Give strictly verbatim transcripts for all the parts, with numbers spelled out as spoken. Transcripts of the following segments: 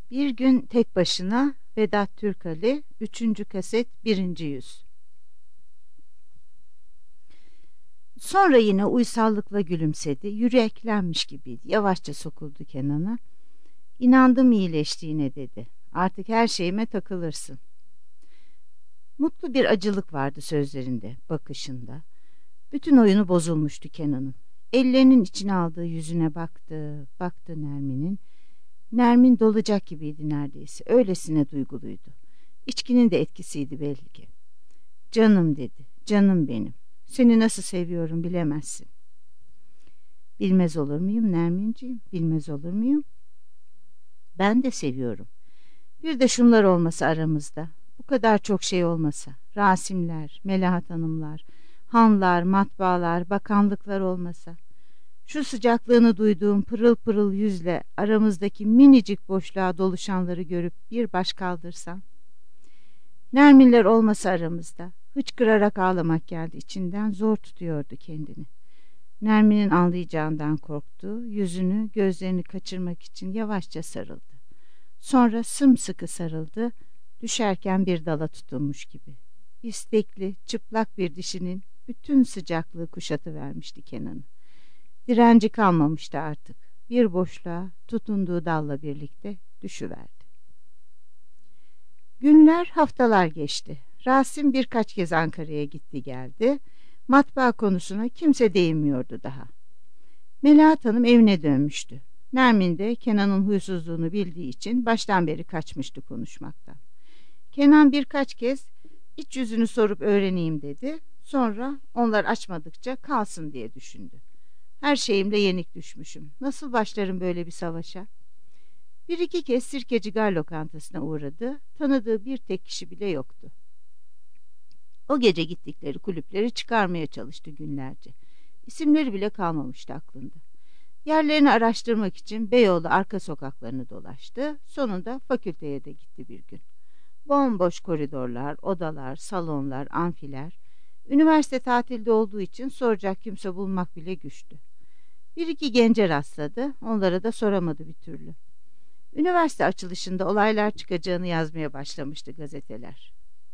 Bir gün tek başına Vedat Türkali üçüncü kaset birinci yüz. Sonra yine uysallıkla gülümsedi. Yüreklenmiş gibiydi. Yavaşça sokuldu Kenan'a. İnandım iyileştiğine dedi. Artık her şeyime takılırsın. Mutlu bir acılık vardı sözlerinde, bakışında. Bütün oyunu bozulmuştu Kenan'ın. Ellerinin içine aldığı yüzüne baktı, baktı Nermin'in. Nermin dolacak gibiydi neredeyse. Öylesine duyguluydu. İçkinin de etkisiydi belli ki. Canım dedi. Canım benim. Seni nasıl seviyorum bilemezsin. Bilmez olur muyum Nerminciğim? Bilmez olur muyum? Ben de seviyorum. Bir de şunlar olmasa aramızda. Bu kadar çok şey olmasa. Rasimler, Melahat Hanımlar, hanlar, matbaalar, bakanlıklar olmasa. Şu sıcaklığını duyduğum pırıl pırıl yüzle aramızdaki minicik boşluğa doluşanları görüp bir baş kaldırsam. Nerminler olmasa aramızda. Hıçkırarak ağlamak geldi içinden, zor tutuyordu kendini. Nermin'in anlayacağından korktu, yüzünü, gözlerini kaçırmak için yavaşça sarıldı. Sonra sımsıkı sarıldı, düşerken bir dala tutunmuş gibi. İstekli, çıplak bir dişinin bütün sıcaklığı kuşatıvermişti Kenan'ı. Direnci kalmamıştı artık. Bir boşluğa tutunduğu dalla birlikte düşüverdi. Günler, haftalar geçti. Rasim birkaç kez Ankara'ya gitti geldi. Matbaa konusuna kimse değinmiyordu daha. Melahat Hanım evine dönmüştü. Nermin de Kenan'ın huysuzluğunu bildiği için baştan beri kaçmıştı konuşmaktan. Kenan birkaç kez iç yüzünü sorup öğreneyim dedi. Sonra onlar açmadıkça kalsın diye düşündü. Her şeyimle yenik düşmüşüm. Nasıl başlarım böyle bir savaşa? Bir iki kez Sirkecigar lokantasına uğradı. Tanıdığı bir tek kişi bile yoktu. O gece gittikleri kulüpleri çıkarmaya çalıştı günlerce. İsimleri bile kalmamıştı aklında. Yerlerini araştırmak için Beyoğlu arka sokaklarını dolaştı. Sonunda fakülteye de gitti bir gün. Bomboş koridorlar, odalar, salonlar, amfiler. Üniversite tatilde olduğu için soracak kimse bulmak bile güçtü. Bir iki gence rastladı, onlara da soramadı bir türlü. Üniversite açılışında olaylar çıkacağını yazmaya başlamıştı gazeteler.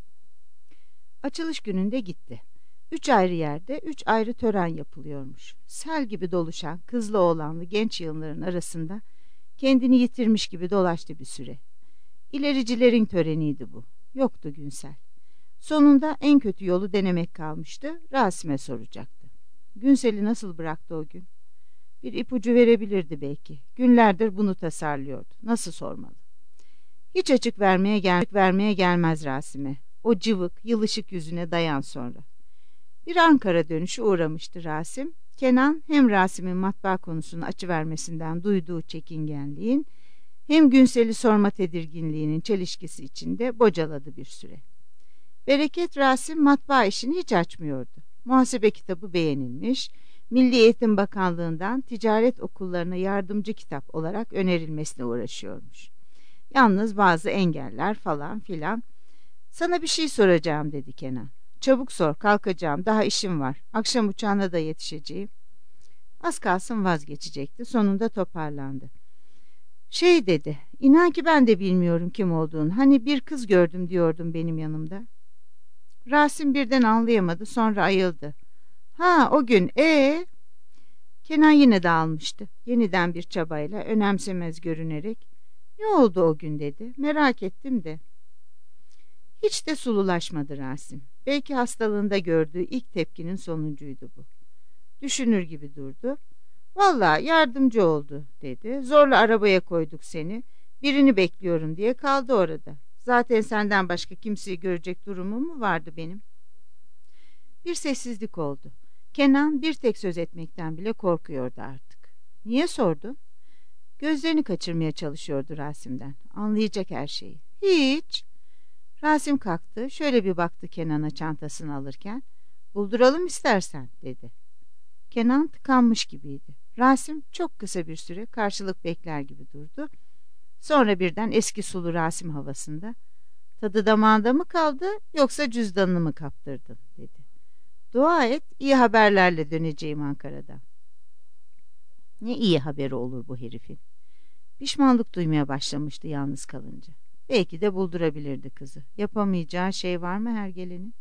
Açılış gününde gitti. Üç ayrı yerde üç ayrı tören yapılıyormuş. Sel gibi doluşan kızlı oğlanlı genç yığınların arasında kendini yitirmiş gibi dolaştı bir süre. İlericilerin töreniydi bu. Yoktu Günsel. Sonunda en kötü yolu denemek kalmıştı. Rasim'e soracaktı. Günsel'i nasıl bıraktı o gün? Bir ipucu verebilirdi belki. Günlerdir bunu tasarlıyordu. Nasıl sormalı? Hiç açık vermeye, gel vermeye gelmez Rasim'e. O cıvık, yılışık yüzüne dayan sonra. Bir Ankara dönüşü uğramıştı Rasim. Kenan hem Rasim'in matbaa konusunu açıvermesinden duyduğu çekingenliğin hem Günsel'i sorma tedirginliğinin çelişkisi içinde bocaladı bir süre. Bereket Rasim matbaa işini hiç açmıyordu. Muhasebe kitabı beğenilmiş, Milli Eğitim Bakanlığı'ndan ticaret okullarına yardımcı kitap olarak önerilmesine uğraşıyormuş. Yalnız bazı engeller falan filan. Sana bir şey soracağım dedi Kenan. Çabuk sor, kalkacağım, daha işim var. Akşam uçağına da yetişeceğim. Az kalsın vazgeçecekti, sonunda toparlandı. Şey dedi, inan ki ben de bilmiyorum kim olduğunu. Hani bir kız gördüm diyordum benim yanımda. Rasim birden anlayamadı, sonra ayıldı. Ha, o gün ee? Kenan yine dağılmıştı. Yeniden bir çabayla önemsemez görünerek. Ne oldu o gün dedi. Merak ettim de. Hiç de sululaşmadı Rasim. Belki hastalığında gördüğü ilk tepkinin sonucuydu bu. Düşünür gibi durdu. Vallahi yardımcı oldu dedi. Zorla arabaya koyduk seni. Birini bekliyorum diye kaldı orada. Zaten senden başka kimseyi görecek durumum mu vardı benim? Bir sessizlik oldu. Kenan bir tek söz etmekten bile korkuyordu artık. Niye sordu? Gözlerini kaçırmaya çalışıyordu Rasim'den. Anlayacak her şeyi. Hiç. Rasim kalktı. Şöyle bir baktı Kenan'a çantasını alırken. Bulduralım istersen dedi. Kenan tıkanmış gibiydi. Rasim çok kısa bir süre karşılık bekler gibi durdu. Sonra birden eski sulu Rasim havasında tadı damağında mı kaldı yoksa cüzdanını mı kaptırdın dedi. Dua et, iyi haberlerle döneceğim Ankara'dan. Ne iyi haberi olur bu herifin. Pişmanlık duymaya başlamıştı yalnız kalınca. Belki de buldurabilirdi kızı. Yapamayacağı şey var mı hergelenin?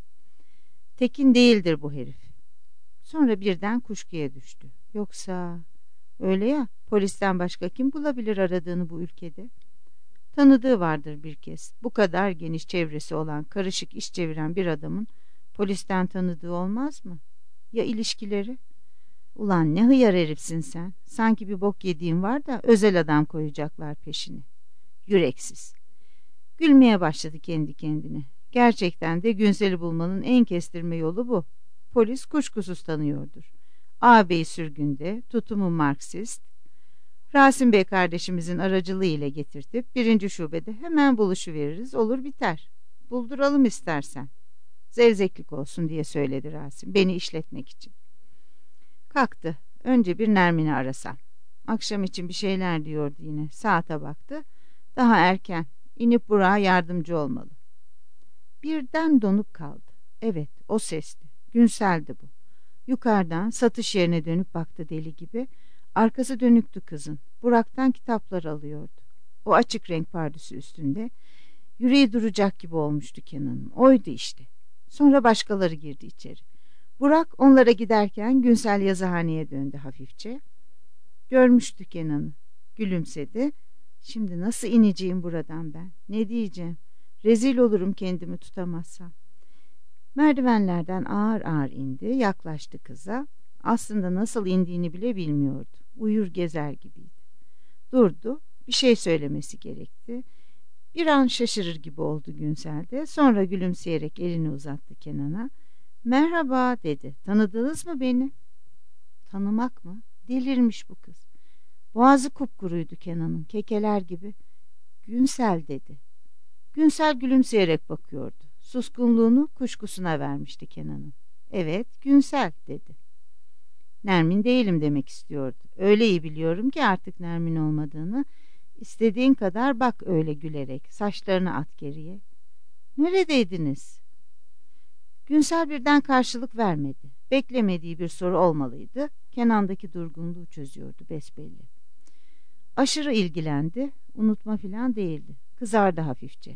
Tekin değildir bu herif. Sonra birden kuşkuya düştü. Yoksa öyle ya, polisten başka kim bulabilir aradığını bu ülkede? Tanıdığı vardır bir kez. Bu kadar geniş çevresi olan, karışık iş çeviren bir adamın polisten tanıdığı olmaz mı? Ya ilişkileri? Ulan ne hıyar herifsin sen. Sanki bir bok yediğin var da özel adam koyacaklar peşini. Yüreksiz. Gülmeye başladı kendi kendine. Gerçekten de Günsel'i bulmanın en kestirme yolu bu. Polis kuşkusuz tanıyordur. Ağabey sürgünde, tutumu Marksist. Rasim Bey kardeşimizin aracılığı ile getirtip birinci şubede hemen buluşuveririz, olur biter. Bulduralım istersen. Zevzeklik olsun diye söyledi Rasim, beni işletmek için. Kalktı. Önce bir Nermin'i arasam. Akşam için bir şeyler diyordu yine. Saate baktı. Daha erken. İnip Burak'a yardımcı olmalı. Birden donup kaldı. Evet, o sesti. Günsel'di bu. Yukarıdan satış yerine dönüp baktı deli gibi. Arkası dönüktü kızın. Burak'tan kitaplar alıyordu. O açık renk pardüsü üstünde. Yüreği duracak gibi olmuştu Kenan'ın. Oydu işte. Sonra başkaları girdi içeri. Burak onlara giderken Günsel yazıhaneye döndü hafifçe. Görmüştü Kenan'ı. Gülümsedi. Şimdi nasıl ineceğim buradan ben? Ne diyeceğim? Rezil olurum kendimi tutamazsam. Merdivenlerden ağır ağır indi. Yaklaştı kıza. Aslında nasıl indiğini bile bilmiyordu. Uyur gezer gibiydi. Durdu. Bir şey söylemesi gerekti. Bir an şaşırır gibi oldu Günsel'de. Sonra gülümseyerek elini uzattı Kenan'a. Merhaba dedi. Tanıdınız mı beni? Tanımak mı? Delirmiş bu kız. Boğazı kupkuruydu Kenan'ın, kekeler gibi. Günsel dedi. Günsel gülümseyerek bakıyordu. Suskunluğunu kuşkusuna vermişti Kenan'ın. Evet, Günsel dedi. Nermin değilim demek istiyordu. Öyle iyi biliyorum ki artık Nermin olmadığını. İstediğin kadar bak öyle gülerek. Saçlarını at geriye. Neredeydiniz? Günsel birden karşılık vermedi. Beklemediği bir soru olmalıydı. Kenan'daki durgunluğu çözüyordu besbelli. Aşırı ilgilendi. Unutma filan değildi. Kızardı hafifçe.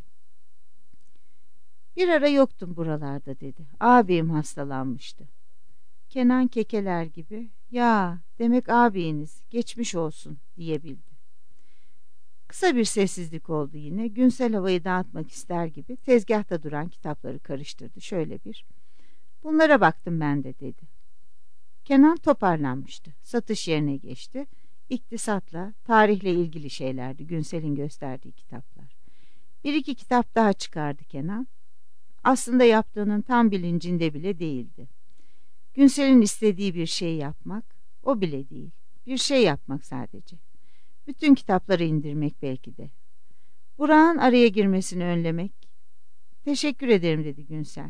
Bir ara yoktum buralarda dedi. Ağabeyim hastalanmıştı. Kenan kekeler gibi ya demek ağabeyiniz geçmiş olsun diyebildi. Kısa bir sessizlik oldu yine. Günsel havayı dağıtmak ister gibi tezgahta duran kitapları karıştırdı. Şöyle bir. Bunlara baktım ben de dedi. Kenan toparlanmıştı. Satış yerine geçti. İktisatla, tarihle ilgili şeylerdi Günsel'in gösterdiği kitaplar. Bir iki kitap daha çıkardı Kenan. Aslında yaptığının tam bilincinde bile değildi. Günsel'in istediği bir şey yapmak, o bile değil. Bir şey yapmak sadece. Bütün kitapları indirmek belki de. Burak'ın araya girmesini önlemek. Teşekkür ederim dedi Günsel.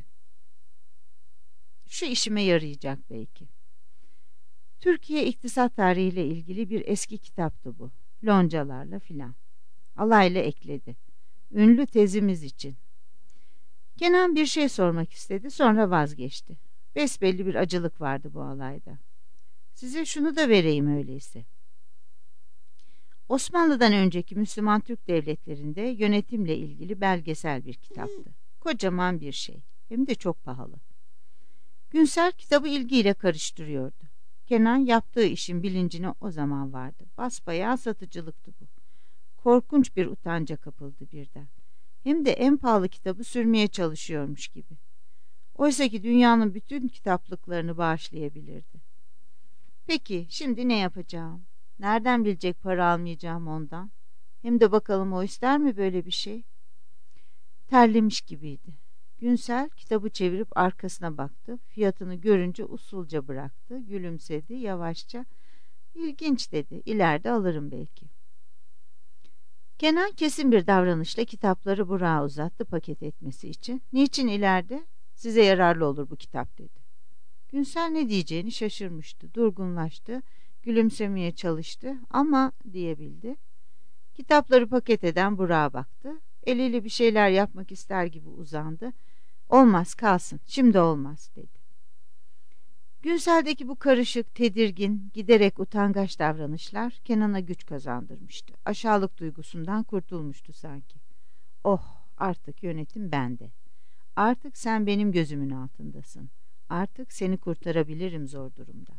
Şu işime yarayacak belki. Türkiye iktisat tarihiyle ilgili bir eski kitaptı bu. Loncalarla filan. Alayla ekledi. Ünlü tezimiz için. Kenan bir şey sormak istedi, sonra vazgeçti. Besbelli bir acılık vardı bu alayda. Size şunu da vereyim öyleyse. Osmanlı'dan önceki Müslüman Türk devletlerinde yönetimle ilgili belgesel bir kitaptı. Kocaman bir şey. Hem de çok pahalı. Günsel kitabı ilgiyle karıştırıyordu. Kenan yaptığı işin bilincine o zaman vardı. Basbayağı satıcılıktı bu. Korkunç bir utanca kapıldı birden. Hem de en pahalı kitabı sürmeye çalışıyormuş gibi. Oysa ki dünyanın bütün kitaplıklarını bağışlayabilirdi. Peki şimdi ne yapacağım? Nereden bilecek para almayacağım ondan? Hem de bakalım o ister mi böyle bir şey? Terlemiş gibiydi. Günsel kitabı çevirip arkasına baktı. Fiyatını görünce usulca bıraktı. Gülümsedi yavaşça. İlginç dedi. İleride alırım belki. Kenan kesin bir davranışla kitapları Burak'a uzattı paket etmesi için. Niçin ileride? Size yararlı olur bu kitap dedi. Günsel ne diyeceğini şaşırmıştı. Durgunlaştı. Gülümsemeye çalıştı ama diyebildi. Kitapları paket eden Burak'a baktı. Eliyle bir şeyler yapmak ister gibi uzandı. Olmaz kalsın, şimdi olmaz dedi. Günsel'deki bu karışık, tedirgin, giderek utangaç davranışlar Kenan'a güç kazandırmıştı. Aşağılık duygusundan kurtulmuştu sanki. Oh, artık yönetim bende. Artık sen benim gözümün altındasın. Artık seni kurtarabilirim zor durumdan.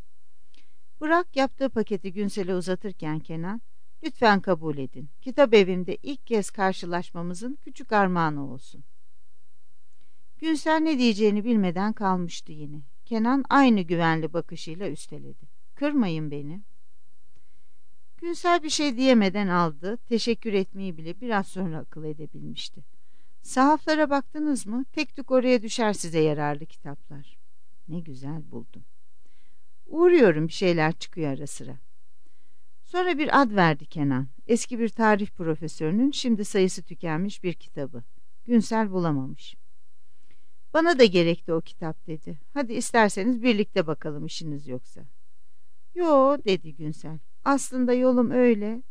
Burak yaptığı paketi Günsel'e uzatırken Kenan, lütfen kabul edin. Kitap evimde ilk kez karşılaşmamızın küçük armağanı olsun. Günsel ne diyeceğini bilmeden kalmıştı yine. Kenan aynı güvenli bakışıyla üsteledi. Kırmayın beni. Günsel bir şey diyemeden aldı. Teşekkür etmeyi bile biraz sonra akıl edebilmişti. Sahaflara baktınız mı? Tek tük oraya düşer size yararlı kitaplar. Ne güzel buldum. Uğruyorum, bir şeyler çıkıyor ara sıra. Sonra bir ad verdi Kenan. Eski bir tarih profesörünün şimdi sayısı tükenmiş bir kitabı. Günsel bulamamış. Bana da gerekti o kitap dedi. Hadi isterseniz birlikte bakalım işiniz yoksa. Yo dedi Günsel. Aslında yolum öyle.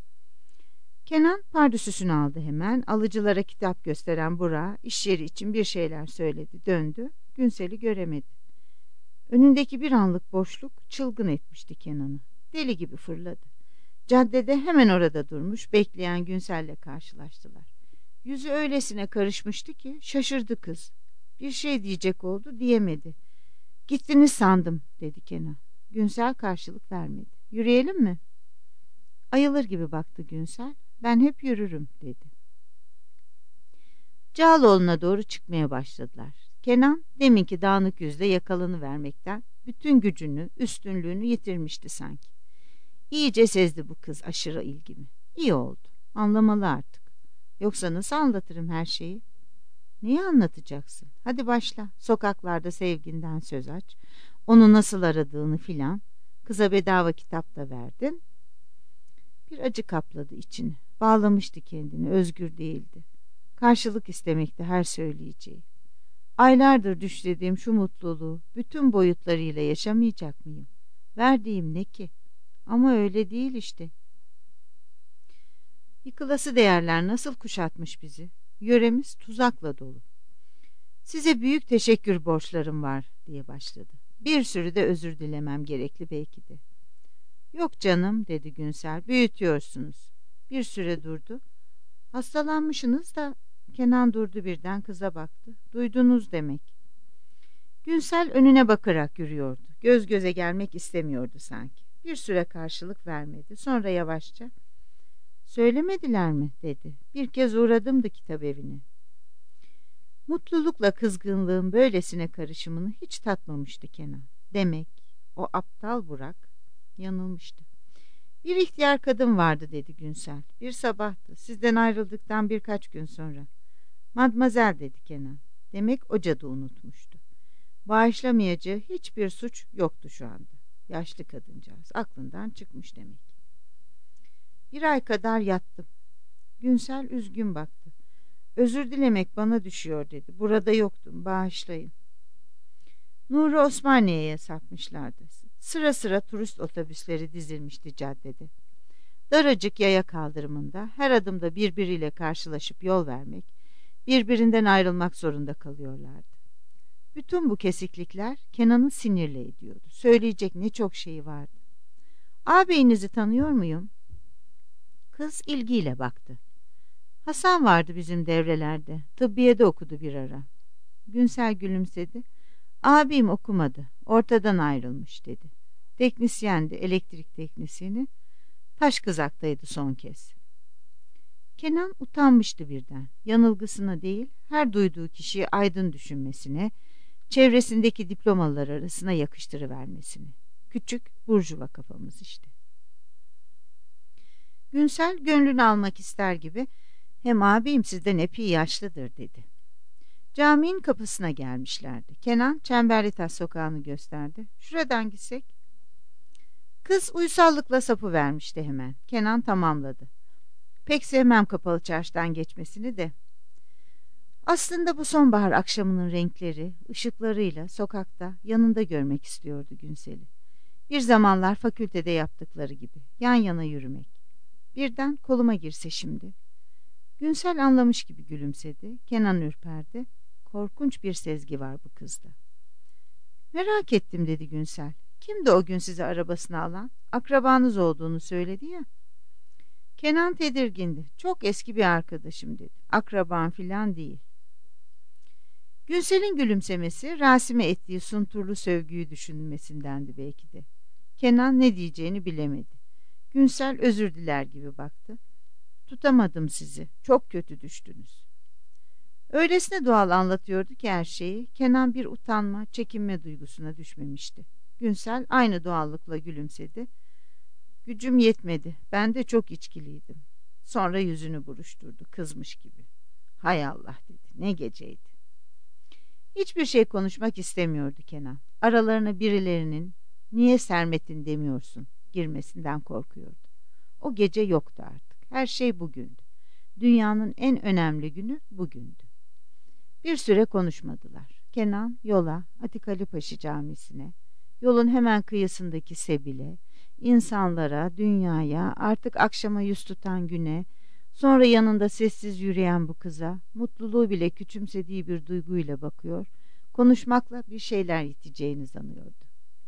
Kenan pardüsüsünü aldı hemen. Alıcılara kitap gösteren Burak'a iş yeri için bir şeyler söyledi. Döndü. Günsel'i göremedi. Önündeki bir anlık boşluk çılgın etmişti Kenan'ı. Deli gibi fırladı. Caddede hemen orada durmuş bekleyen Günsel'le karşılaştılar. Yüzü öylesine karışmıştı ki şaşırdı kız. Bir şey diyecek oldu, diyemedi. Gittiniz sandım dedi Kenan. Günsel karşılık vermedi. Yürüyelim mi? Ayılır gibi baktı Günsel. Ben hep yürürüm dedi. Cağaloğlu'na doğru çıkmaya başladılar. Kenan deminki dağınık yüzle yakalanıvermekten bütün gücünü, üstünlüğünü yitirmişti sanki. İyice sezdi bu kız aşırı ilgimi. İyi oldu. Anlamalı artık. Yoksa nasıl anlatırım her şeyi? Neyi anlatacaksın? Hadi başla. Sokaklarda sevginden söz aç. Onu nasıl aradığını filan. Kıza bedava kitap da verdin. Bir acı kapladı içini. Bağlamıştı kendini. Özgür değildi. Karşılık istemekti her söyleyeceği. Aylardır düşlediğim şu mutluluğu bütün boyutlarıyla yaşamayacak mıyım? Verdiğim ne ki? Ama öyle değil işte. Yıkılası değerler nasıl kuşatmış bizi? Yöremiz tuzakla dolu. Size büyük teşekkür borçlarım var diye başladı. Bir sürü de özür dilemem gerekli belki de. Yok canım dedi Günsel, büyütüyorsunuz. Bir süre durdu. Hastalanmışsınız da. Kenan durdu birden, kıza baktı. Duydunuz demek. Günsel önüne bakarak yürüyordu. Göz göze gelmek istemiyordu sanki. Bir süre karşılık vermedi. Sonra yavaşça söylemediler mi dedi. Bir kez uğradım da kitap evine. Mutlulukla kızgınlığın böylesine karışımını hiç tatmamıştı Kenan. Demek o aptal Burak yanılmıştı. Bir ihtiyar kadın vardı dedi Günsel. Bir sabahtı. Sizden ayrıldıktan birkaç gün sonra. Madmazel dedi Kenan. Demek o cadı unutmuştu. Bağışlamayacağı hiçbir suç yoktu şu anda. Yaşlı kadıncağız. Aklından çıkmış demek. Bir ay kadar yattım. Günsel üzgün baktı. Özür dilemek bana düşüyor dedi. Burada yoktum. Bağışlayın. Nuri Osmaniye'ye sapmışlardı. Sıra sıra turist otobüsleri dizilmişti caddede. Daracık yaya kaldırımında her adımda birbiriyle karşılaşıp yol vermek, birbirinden ayrılmak zorunda kalıyorlardı. Bütün bu kesiklikler Kenan'ı sinirli ediyordu. Söyleyecek ne çok şeyi vardı. Ağabeyinizi tanıyor muyum? Kız ilgiyle baktı. Hasan vardı bizim devrelerde. Tıbbiyede okudu bir ara. Günsel gülümsedi. Abim okumadı. Ortadan ayrılmış dedi. Teknisyendi, elektrik teknisyeni. Taş kızaktaydı son kez. Kenan utanmıştı birden. Yanılgısına değil, her duyduğu kişiyi aydın düşünmesine, çevresindeki diplomalar arasına yakıştırıvermesine. Küçük burjuva kafamız işte. Günsel gönlünü almak ister gibi, hem abim sizden epey yaşlıdır dedi. Caminin kapısına gelmişlerdi. Kenan Çemberlitaş sokağını gösterdi. Şuradan gitsek. Kız uysallıkla sapı vermişti hemen. Kenan tamamladı. Pek sevmem kapalı çarşıdan geçmesini de. Aslında bu sonbahar akşamının renkleri, ışıklarıyla sokakta yanında görmek istiyordu Günsel'i. Bir zamanlar fakültede yaptıkları gibi yan yana yürümek. Birden koluma girse şimdi. Günsel anlamış gibi gülümsedi. Kenan ürperdi. Korkunç bir sezgi var bu kızda. Merak ettim dedi Günsel. Kimdi o gün sizi arabasına alan? Akrabanız olduğunu söyledi ya. Kenan tedirgindi. Çok eski bir arkadaşım dedi. Akraban filan değil. Günsel'in gülümsemesi Rasim'e ettiği sunturlu sövgüyü düşünmesindendi belki de. Kenan ne diyeceğini bilemedi. Günsel özür diler gibi baktı. Tutamadım sizi. Çok kötü düştünüz. Öylesine doğal anlatıyordu ki her şeyi, Kenan bir utanma, çekinme duygusuna düşmemişti. Günsel aynı doğallıkla gülümsedi. Gücüm yetmedi. Ben de çok içkiliydim. Sonra yüzünü buruşturdu, kızmış gibi. Hay Allah dedi. Ne geceydi. Hiçbir şey konuşmak istemiyordu Kenan. Aralarına birilerinin niye Sermet'in demiyorsun girmesinden korkuyordu. O gece yoktu artık. Her şey bugündü. Dünyanın en önemli günü bugündü. Bir süre konuşmadılar. Kenan yola, Atikali Paşa Camisi'ne, yolun hemen kıyısındaki Sebil'e, insanlara, dünyaya, artık akşama yüz tutan güne, sonra yanında sessiz yürüyen bu kıza, mutluluğu bile küçümsediği bir duyguyla bakıyor, konuşmakla bir şeyler yiteceğini sanıyordu.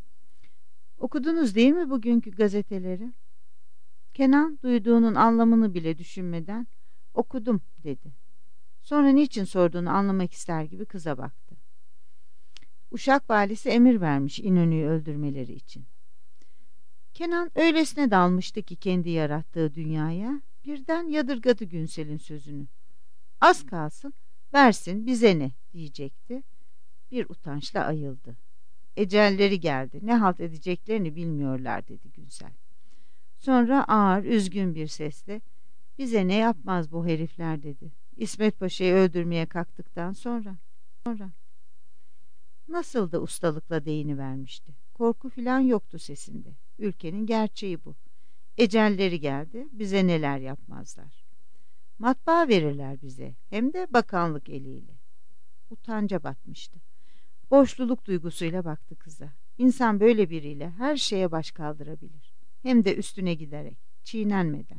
Okudunuz değil mi bugünkü gazeteleri? Kenan duyduğunun anlamını bile düşünmeden okudum dedi. Sonra niçin sorduğunu anlamak ister gibi kıza baktı. Uşak valisi emir vermiş İnönü'yü öldürmeleri için. Kenan öylesine dalmıştı ki kendi yarattığı dünyaya, birden yadırgadı Günsel'in sözünü. Az kalsın versin bize ne diyecekti. Bir utançla ayıldı. Ecelleri geldi, ne halt edeceklerini bilmiyorlar dedi Günsel. Sonra ağır, üzgün bir sesle bize ne yapmaz bu herifler dedi. İsmet Paşa'yı öldürmeye kalktıktan sonra. sonra. Nasıl da ustalıkla değinivermişti. Korku filan yoktu sesinde. Ülkenin gerçeği bu. Ecelleri geldi, bize neler yapmazlar. Matbaa verirler bize, hem de bakanlık eliyle. Utanca batmıştı. Boşluluk duygusuyla baktı kıza. İnsan böyle biriyle her şeye baş kaldırabilir. Hem de üstüne giderek, çiğnenmeden.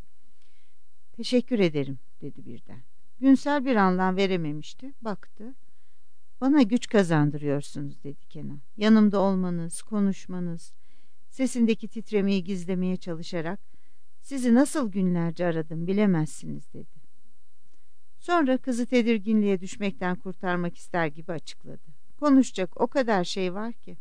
Teşekkür ederim dedi birden. Günsel bir anlam verememişti. Baktı. Bana güç kazandırıyorsunuz dedi Kenan. Yanımda olmanız, konuşmanız, sesindeki titremeyi gizlemeye çalışarak sizi nasıl günlerce aradım bilemezsiniz dedi. Sonra kızı tedirginliğe düşmekten kurtarmak ister gibi açıkladı. Konuşacak o kadar şey var ki.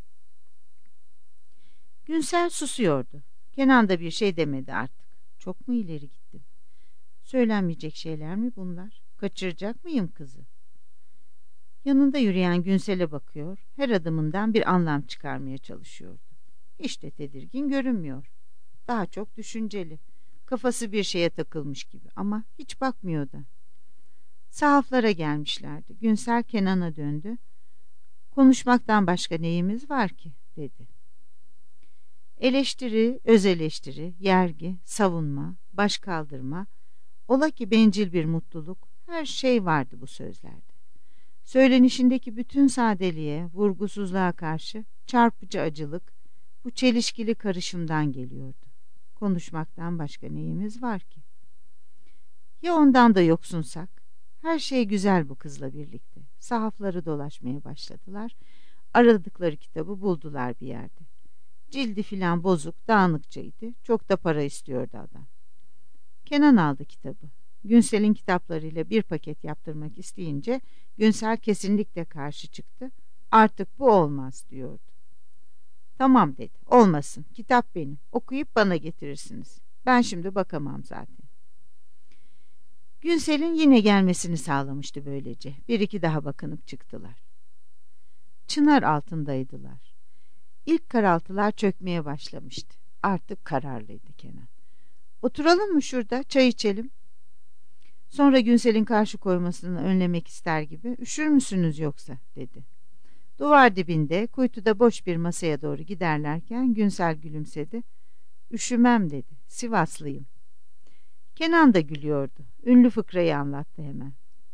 Günsel susuyordu. Kenan da bir şey demedi artık. Çok mu ileri gittim? Söylenmeyecek şeyler mi bunlar? Kaçıracak mıyım kızı? Yanında yürüyen Günsel'e bakıyor, her adımından bir anlam çıkarmaya çalışıyordu. Hiç de tedirgin görünmüyor. Daha çok düşünceli. Kafası bir şeye takılmış gibi ama hiç bakmıyor da. Sahaflara gelmişlerdi. Günsel Kenan'a döndü. Konuşmaktan başka neyimiz var ki dedi. Eleştiri, öz eleştiri, yergi, savunma, baş kaldırma, ola ki bencil bir mutluluk, her şey vardı bu sözlerde. Söylenişindeki bütün sadeliğe, vurgusuzluğa karşı çarpıcı acılık, bu çelişkili karışımdan geliyordu. Konuşmaktan başka neyimiz var ki? Ya ondan da yoksunsak? Her şey güzel bu kızla birlikte. Sahafları dolaşmaya başladılar. Aradıkları kitabı buldular bir yerde. Cildi filan bozuk, dağınıkçaydı. Çok da para istiyordu adam. Kenan aldı kitabı. Günsel'in kitaplarıyla bir paket yaptırmak isteyince Günsel kesinlikle karşı çıktı. Artık bu olmaz diyordu. Tamam dedi. Olmasın. Kitap benim. Okuyup bana getirirsiniz. Ben şimdi bakamam zaten. Günsel'in yine gelmesini sağlamıştı böylece. Bir iki daha bakınıp çıktılar. Çınar altındaydılar. İlk karaltılar çökmeye başlamıştı. Artık kararlıydı Kenan. Oturalım mı şurada, çay içelim? Sonra Günsel'in karşı koymasını önlemek ister gibi, üşür müsünüz yoksa dedi. Duvar dibinde, kuytuda boş bir masaya doğru giderlerken Günsel gülümsedi. Üşümem dedi, Sivaslıyım. Kenan da gülüyordu. Ünlü fıkrayı anlattı hemen.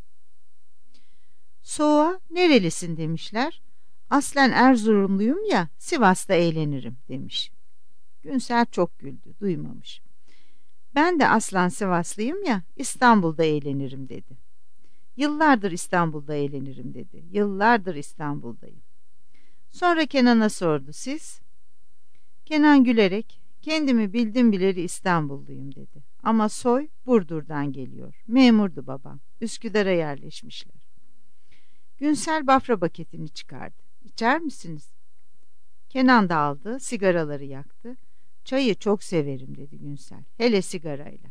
Soğuğa nerelisin demişler. Aslen Erzurumluyum ya, Sivas'ta eğlenirim demiş. Günsel çok güldü, duymamış. Ben de aslan Sivaslıyım ya, İstanbul'da eğlenirim dedi. Yıllardır İstanbul'da eğlenirim dedi. Yıllardır İstanbul'dayım. Sonra Kenan'a sordu, siz? Kenan gülerek, kendimi bildim bileli İstanbulluyum dedi. Ama soy Burdur'dan geliyor. Memurdu babam. Üsküdar'a yerleşmişler. Günsel bafra paketini çıkardı. İçer misiniz? Kenan da aldı, sigaraları yaktı. Çayı çok severim dedi Günsel. Hele sigarayla.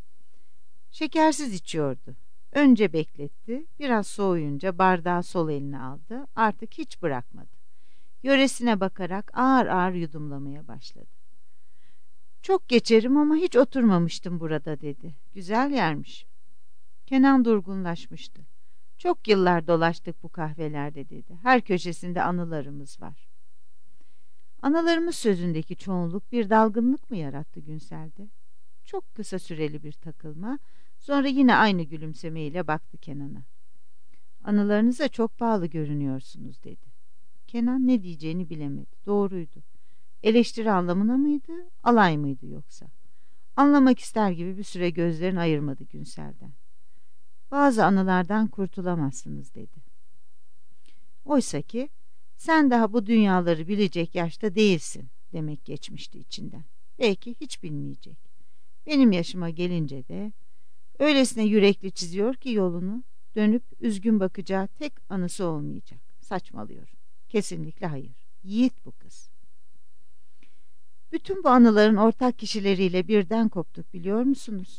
Şekersiz içiyordu. Önce bekletti, biraz soğuyunca bardağı sol eline aldı, artık hiç bırakmadı. Yöresine bakarak ağır ağır yudumlamaya başladı. Çok geçerim ama hiç oturmamıştım burada dedi. Güzel yermiş. Kenan durgunlaşmıştı. Çok yıllar dolaştık bu kahvelerde dedi. Her köşesinde anılarımız var. Analarımız sözündeki çoğunluk bir dalgınlık mı yarattı Günsel'de? Çok kısa süreli bir takılma, sonra yine aynı gülümsemeyle baktı Kenan'a. Anılarınıza çok pahalı görünüyorsunuz dedi. Kenan ne diyeceğini bilemedi. Doğruydu. Eleştiri anlamına mıydı, alay mıydı yoksa? Anlamak ister gibi bir süre gözlerini ayırmadı Günsel'den. Bazı anılardan kurtulamazsınız dedi. Oysa ki sen daha bu dünyaları bilecek yaşta değilsin demek geçmişti içinden. Belki hiç bilmeyecek. Benim yaşıma gelince de öylesine yürekli çiziyor ki yolunu, dönüp üzgün bakacağı tek anısı olmayacak. Saçmalıyorum. Kesinlikle hayır. Yiğit bu kız. Bütün bu anıların ortak kişileriyle birden koptuk biliyor musunuz?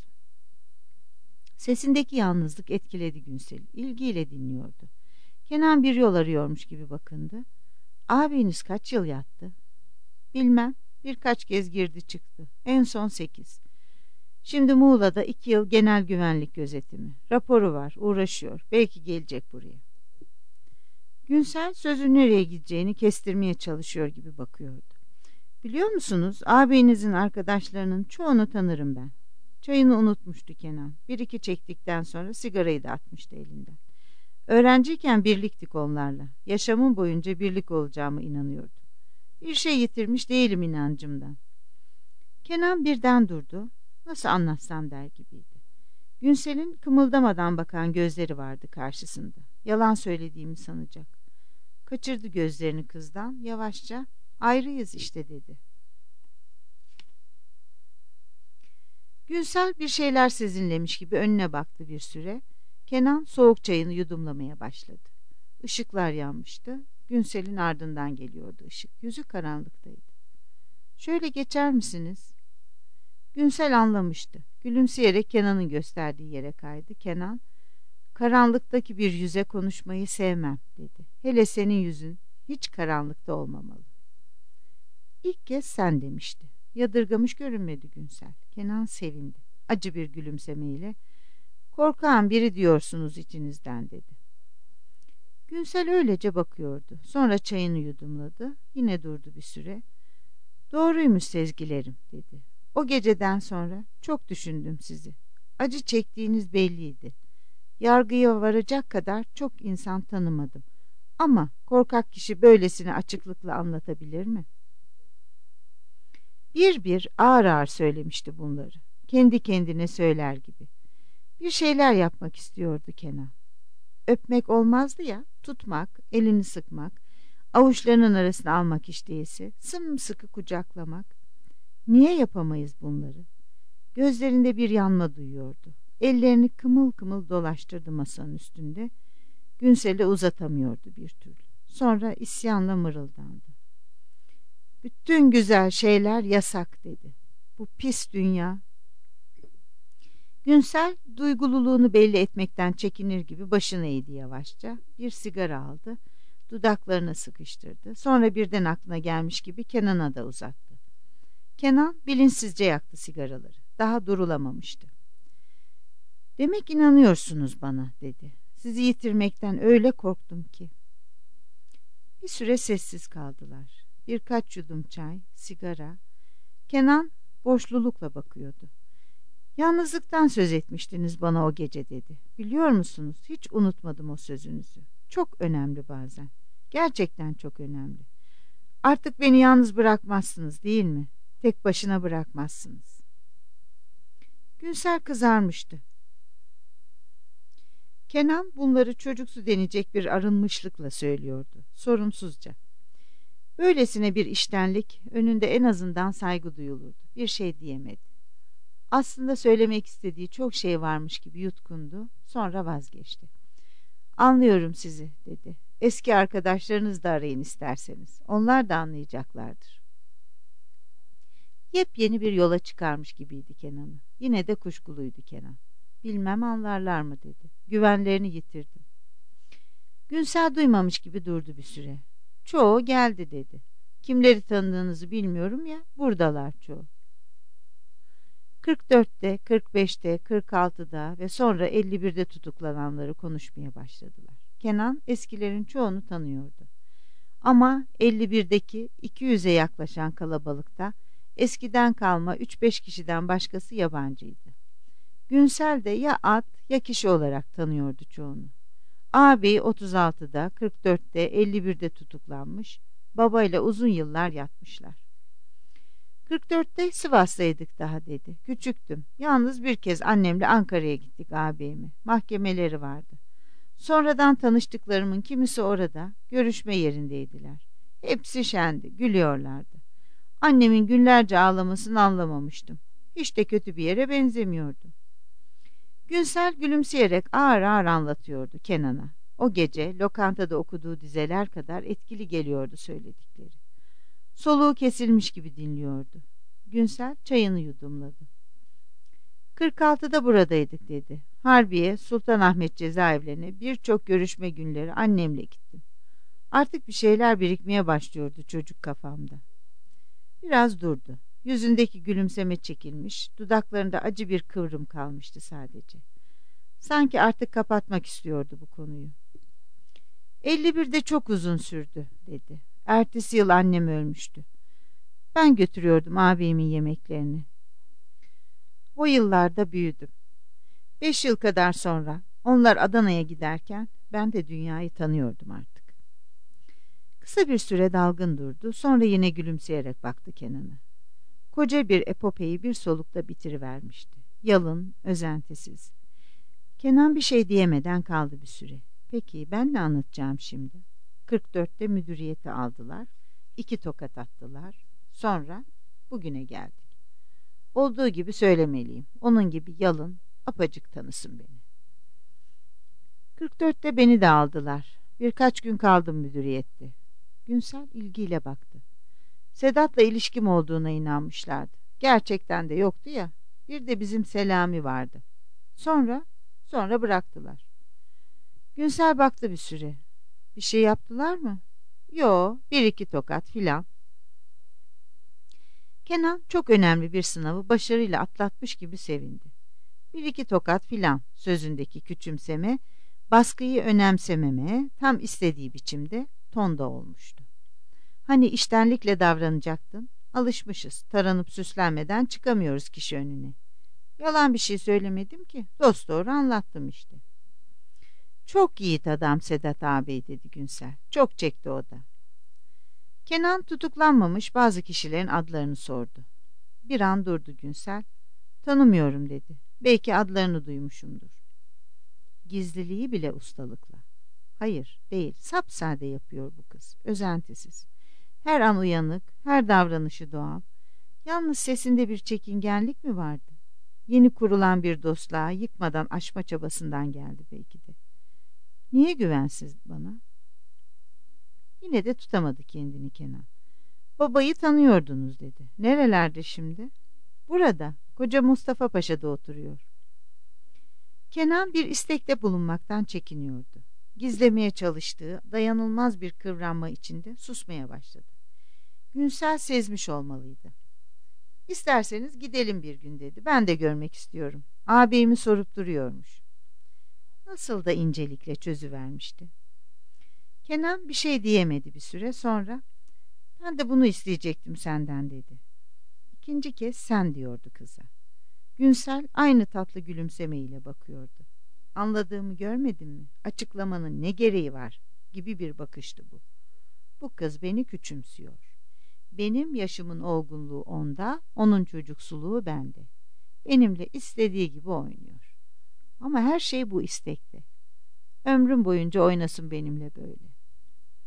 Sesindeki yalnızlık etkiledi Günsel'i. İlgiyle dinliyordu. Kenan bir yol arıyormuş gibi bakındı. Abiniz kaç yıl yattı? Bilmem. Birkaç kez girdi çıktı. En son sekiz. Şimdi Muğla'da iki yıl genel güvenlik gözetimi. Raporu var. Uğraşıyor. Belki gelecek buraya. Günsel sözün nereye gideceğini kestirmeye çalışıyor gibi bakıyordu. Biliyor musunuz? Ağabeyinizin arkadaşlarının çoğunu tanırım ben. Çayını unutmuştu Kenan. Bir iki çektikten sonra sigarayı da atmıştı elinden. Öğrenciyken birliktik onlarla. Yaşamım boyunca birlik olacağıma inanıyordum. Bir şey yitirmiş değilim inancımdan. Kenan birden durdu. Nasıl anlatsam der gibiydi. Günsel'in kımıldamadan bakan gözleri vardı karşısında. Yalan söylediğimi sanacak. Kaçırdı gözlerini kızdan. Yavaşça ayrıyız işte dedi. Günsel bir şeyler sezinlemiş gibi önüne baktı bir süre. Kenan soğuk çayını yudumlamaya başladı. Işıklar yanmıştı. Günsel'in ardından geliyordu ışık. Yüzü karanlıktaydı. Şöyle geçer misiniz? Günsel anlamıştı. Gülümseyerek Kenan'ın gösterdiği yere kaydı. Kenan, karanlıktaki bir yüze konuşmayı sevmem dedi. Hele senin yüzün hiç karanlıkta olmamalı. İlk kez sen demişti. Yadırgamış görünmedi Günsel. Kenan sevindi. Acı bir gülümsemeyle, korkağın biri diyorsunuz içinizden dedi. Günsel öylece bakıyordu. Sonra çayını yudumladı. Yine durdu bir süre. Doğruymuş sezgilerim dedi. O geceden sonra çok düşündüm sizi. Acı çektiğiniz belliydi. Yargıya varacak kadar çok insan tanımadım. Ama korkak kişi böylesine açıklıkla anlatabilir mi? Bir bir ağır ağır söylemişti bunları. Kendi kendine söyler gibi. Bir şeyler yapmak istiyordu Kenan. Öpmek olmazdı ya, tutmak, elini sıkmak, avuçlarının arasına almak hiç değilse, sımsıkı kucaklamak. Niye yapamayız bunları? Gözlerinde bir yanma duyuyordu. Ellerini kımıl kımıl dolaştırdı masanın üstünde. Günsel'e uzatamıyordu bir türlü. Sonra isyanla mırıldandı. Bütün güzel şeyler yasak dedi. Bu pis dünya. Günsel duygululuğunu belli etmekten çekinir gibi başını eğdi yavaşça. Bir sigara aldı. Dudaklarına sıkıştırdı. Sonra birden aklına gelmiş gibi Kenan'a da uzattı. Kenan bilinçsizce yaktı sigaraları. Daha durulamamıştı. Demek inanıyorsunuz bana dedi. Sizi yitirmekten öyle korktum ki. Bir süre sessiz kaldılar. Birkaç yudum çay, sigara. Kenan boşlulukla bakıyordu. Yalnızlıktan söz etmiştiniz bana o gece dedi. Biliyor musunuz? Hiç unutmadım o sözünüzü. Çok önemli bazen. Gerçekten çok önemli. Artık beni yalnız bırakmazsınız değil mi? Tek başına bırakmazsınız. Günsel kızarmıştı. Kenan bunları çocuksu denecek bir arınmışlıkla söylüyordu. Sorumsuzca. Böylesine bir içtenlik, önünde en azından saygı duyulurdu. Bir şey diyemedi. Aslında söylemek istediği çok şey varmış gibi yutkundu, sonra vazgeçti. "Anlıyorum sizi," dedi. "Eski arkadaşlarınızı da arayın isterseniz. Onlar da anlayacaklardır." Yepyeni bir yola çıkarmış gibiydi Kenan'ı. Yine de kuşkuluydu Kenan. "Bilmem anlarlar mı?" dedi. "Güvenlerini yitirdim." Günsel duymamış gibi durdu bir süre. "Çoğu geldi," dedi. "Kimleri tanıdığınızı bilmiyorum ya, buradalar çoğu." kırk dörtte, kırk beşte, kırk altıda ve sonra elli birde tutuklananları konuşmaya başladılar. Kenan eskilerin çoğunu tanıyordu. Ama elli birdeki iki yüze yaklaşan kalabalıkta eskiden kalma üç beş kişiden başkası yabancıydı. Günsel de ya at ya kişi olarak tanıyordu çoğunu. Ağabey otuz altıda, kırk dörtte, elli birde tutuklanmış, babayla uzun yıllar yatmışlar. kırk dörtte Sivas'taydık daha, dedi. "Küçüktüm. Yalnız bir kez annemle Ankara'ya gittik ağabeyime. Mahkemeleri vardı. Sonradan tanıştıklarımın kimisi orada, görüşme yerindeydiler. Hepsi şendi, gülüyorlardı. Annemin günlerce ağlamasını anlamamıştım. Hiç de kötü bir yere benzemiyordu." Günsel gülümseyerek ağır ağır anlatıyordu Kenan'a. O gece lokantada okuduğu dizeler kadar etkili geliyordu söyledikleri. Soluğu kesilmiş gibi dinliyordu. Günsel çayını yudumladı. kırk altıda buradaydık," dedi. "Harbiye, Sultanahmet cezaevlerine birçok görüşme günleri annemle gittim. Artık bir şeyler birikmeye başlıyordu çocuk kafamda." Biraz durdu. Yüzündeki gülümseme çekilmiş, dudaklarında acı bir kıvrım kalmıştı sadece. Sanki artık kapatmak istiyordu bu konuyu. elli birde çok uzun sürdü," dedi. "Ertesi yıl annem ölmüştü. Ben götürüyordum ağabeyimin yemeklerini. O yıllarda büyüdüm. Beş yıl kadar sonra onlar Adana'ya giderken ben de dünyayı tanıyordum artık." Kısa bir süre dalgın durdu, sonra yine gülümseyerek baktı Kenan'a. Koca bir epopeyi bir solukta bitirivermişti. Yalın, özentisiz. Kenan bir şey diyemeden kaldı bir süre. "Peki ben ne anlatacağım şimdi?" kırk dörtte müdüriyeti aldılar. İki tokat attılar. Sonra bugüne geldik. Olduğu gibi söylemeliyim. Onun gibi yalın, apacık tanısın beni. kırk dörtte beni de aldılar. Birkaç gün kaldım müdüriyette. Günsel ilgiyle baktı. Sedat'la ilişkim olduğuna inanmışlardı. Gerçekten de yoktu ya. Bir de bizim Selami vardı. Sonra, sonra bıraktılar. Günsel baktı bir süre. "Bir şey yaptılar mı?" "Yo, bir iki tokat filan." Kenan çok önemli bir sınavı başarıyla atlatmış gibi sevindi. Bir iki tokat filan sözündeki küçümseme, baskıyı önemsememe tam istediği biçimde, tonda olmuştu. Hani içtenlikle davranacaktın, alışmışız, taranıp süslenmeden çıkamıyoruz kişi önüne. Yalan bir şey söylemedim ki, dosdoğru anlattım işte. "Çok yiğit adam Sedat ağabey," dedi Günsel. "Çok çekti o da." Kenan tutuklanmamış bazı kişilerin adlarını sordu. Bir an durdu Günsel. "Tanımıyorum," dedi. "Belki adlarını duymuşumdur." Gizliliği bile ustalıkla. Hayır, değil, sapsade yapıyor bu kız, özentisiz. Her an uyanık, her davranışı doğal. Yalnız sesinde bir çekingenlik mi vardı? Yeni kurulan bir dostluğa yıkmadan aşma çabasından geldi belki de. "Niye güvensiz bana?" Yine de tutamadı kendini Kenan. "Babayı tanıyordunuz," dedi. "Nerelerde şimdi?" "Burada, koca Mustafa Paşa'da oturuyor." Kenan bir istekte bulunmaktan çekiniyordu. Gizlemeye çalıştığı dayanılmaz bir kıvranma içinde susmaya başladı. Günsel sezmiş olmalıydı. "İsterseniz gidelim bir gün," dedi. "Ben de görmek istiyorum. Ağabeyimi sorup duruyormuş." Nasıl da incelikle çözüvermişti. Kenan bir şey diyemedi bir süre sonra. "Ben de bunu isteyecektim senden," dedi. İkinci kez "sen" diyordu kıza. Günsel aynı tatlı gülümsemeyle bakıyordu. "Anladığımı görmedin mi? Açıklamanın ne gereği var?" gibi bir bakıştı bu. Bu kız beni küçümsüyor. Benim yaşımın olgunluğu onda, onun çocuksuluğu bende. Benimle istediği gibi oynuyor. Ama her şey bu istekte. Ömrüm boyunca oynasın benimle böyle.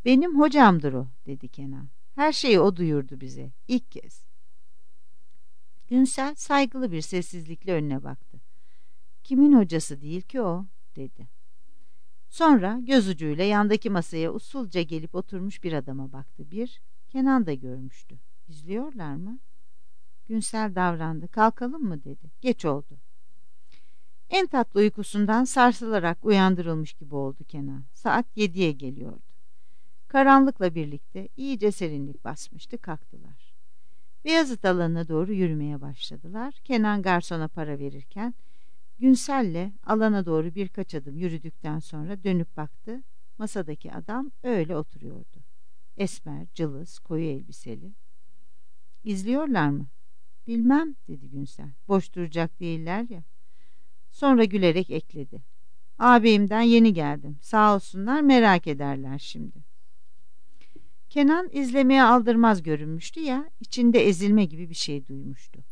Benim hocamdır o, dedi Kenan. Her şeyi o duyurdu bize, ilk kez. Günsel saygılı bir sessizlikle önüne baktı. Kimin hocası değil ki o, dedi. Sonra göz ucuyla yandaki masaya usulca gelip oturmuş bir adama baktı. Bir, Kenan da görmüştü. İzliyorlar mı? Günsel davrandı. Kalkalım mı, dedi. Geç oldu. En tatlı uykusundan sarsılarak uyandırılmış gibi oldu Kenan. Saat yediye geliyordu. Karanlıkla birlikte iyice serinlik basmıştı, kalktılar. Beyazıt alanına doğru yürümeye başladılar. Kenan garsona para verirken Günsel'le alana doğru birkaç adım yürüdükten sonra dönüp baktı. Masadaki adam öyle oturuyordu. Esmer, cılız, koyu elbiseli. İzliyorlar mı? Bilmem, dedi Günsel. Boş duracak değiller ya. Sonra gülerek ekledi. Ağabeyimden yeni geldim. Sağ olsunlar, merak ederler şimdi. Kenan izlemeye aldırmaz görünmüştü ya, içinde ezilme gibi bir şey duymuştu.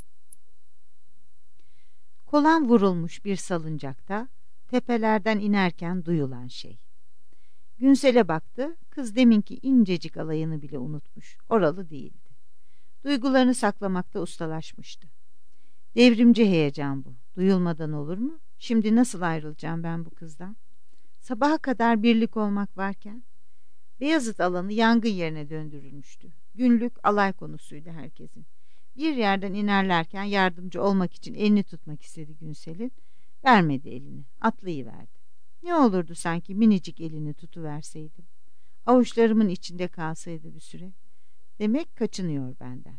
Kolan vurulmuş bir salıncakta tepelerden inerken duyulan şey. Günsel'e baktı, kız deminki incecik alayını bile unutmuş, oralı değildi. Duygularını saklamakta ustalaşmıştı. Devrimci heyecan bu, duyulmadan olur mu? Şimdi nasıl ayrılacağım ben bu kızdan? Sabaha kadar birlik olmak varken. Beyazıt alanı yangın yerine döndürülmüştü. Günlük alay konusuydu herkesin. Bir yerden inerlerken yardımcı olmak için elini tutmak istedi Günsel'in. Vermedi elini, atlayıverdi. Ne olurdu sanki minicik elini tutuverseydim. Avuçlarımın içinde kalsaydı bir süre. Demek kaçınıyor benden.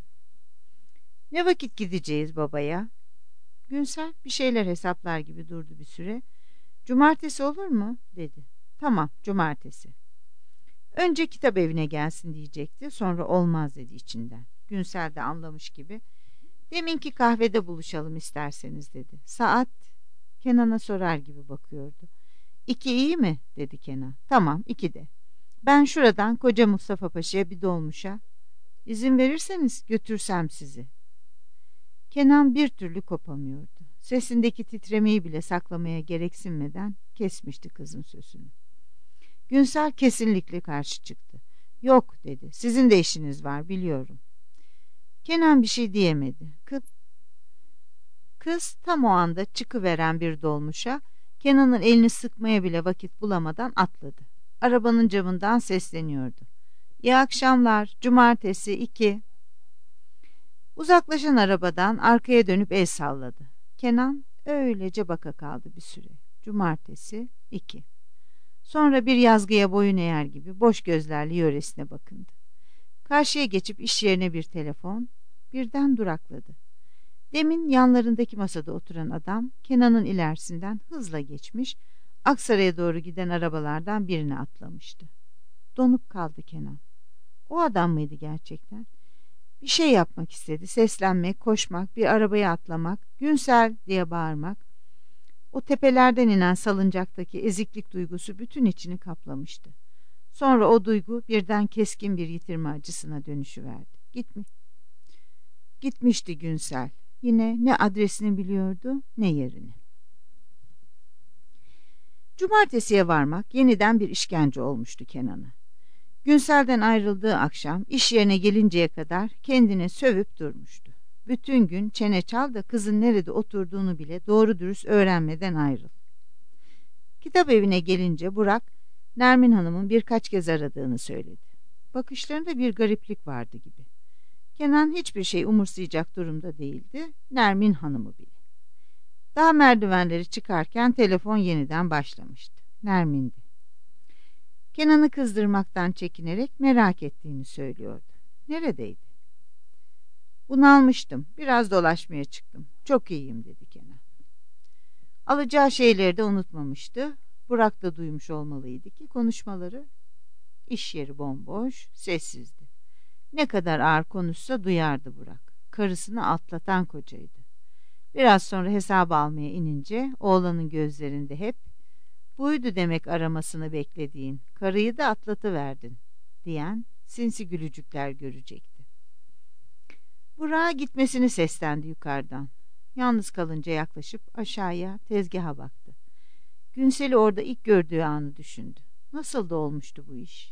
Ne vakit gideceğiz babaya? Günsel bir şeyler hesaplar gibi durdu bir süre. Cumartesi olur mu, dedi. Tamam, cumartesi. Önce kitap evine gelsin diyecekti, sonra olmaz dedi içinden. Günsel de anlamış gibi. Deminki kahvede buluşalım isterseniz, dedi. Saat? Kenan'a sorar gibi bakıyordu. İki iyi mi, dedi Kenan. Tamam, iki de. Ben şuradan Koca Mustafa Paşa'ya bir dolmuşa. İzin verirseniz götürsem sizi. Kenan bir türlü kopamıyordu. Sesindeki titremeyi bile saklamaya gereksinmeden kesmişti kızın sözünü. Günsel kesinlikle karşı çıktı. Yok, dedi. Sizin de işiniz var, biliyorum. Kenan bir şey diyemedi. Kız, kız tam o anda çıkıveren bir dolmuşa Kenan'ın elini sıkmaya bile vakit bulamadan atladı. Arabanın camından sesleniyordu. İyi akşamlar, cumartesi iki. Uzaklaşan arabadan arkaya dönüp el salladı. Kenan öylece baka kaldı bir süre. Cumartesi iki. Sonra bir yazgıya boyun eğer gibi boş gözlerle yöresine bakındı. Karşıya geçip iş yerine bir telefon, birden durakladı. Demin yanlarındaki masada oturan adam Kenan'ın ilerisinden hızla geçmiş, Aksaray'a doğru giden arabalardan birine atlamıştı. Donup kaldı Kenan. O adam mıydı gerçekten? Bir şey yapmak istedi, seslenmek, koşmak, bir arabaya atlamak, Günsel diye bağırmak. O tepelerden inen salıncaktaki eziklik duygusu bütün içini kaplamıştı. Sonra o duygu birden keskin bir yitirme acısına dönüşüverdi. Gitmiş. Gitmişti Günsel. Yine ne adresini biliyordu ne yerini. Cumartesiye varmak yeniden bir işkence olmuştu Kenan'a. Günsel'den ayrıldığı akşam iş yerine gelinceye kadar kendini sövüp durmuştu. Bütün gün çene çal da kızın nerede oturduğunu bile doğru dürüst öğrenmeden ayrıl. Kitap evine gelince Burak, Nermin Hanım'ın birkaç kez aradığını söyledi. Bakışlarında bir gariplik vardı gibi. Kenan hiçbir şey umursayacak durumda değildi, Nermin Hanım'ı bile. Daha merdivenleri çıkarken telefon yeniden başlamıştı. Nermin'di. Kenan'ı kızdırmaktan çekinerek merak ettiğini söylüyordu. Neredeydi? Bunalmıştım, biraz dolaşmaya çıktım. Çok iyiyim, dedi Kenan. Alacağı şeyleri de unutmamıştı. Burak da duymuş olmalıydı ki konuşmaları. İş yeri bomboş, sessizdi. Ne kadar ağır konuşsa duyardı Burak. Karısını atlatan kocaydı. Biraz sonra hesabı almaya inince oğlanın gözlerinde hep "Buydu demek aramasını beklediğin, karıyı da atlatıverdin" diyen sinsi gülücükler görecekti. Burak'a gitmesini seslendi yukarıdan. Yalnız kalınca yaklaşıp aşağıya tezgaha baktı. Günsel'i orada ilk gördüğü anı düşündü. Nasıl da olmuştu bu iş?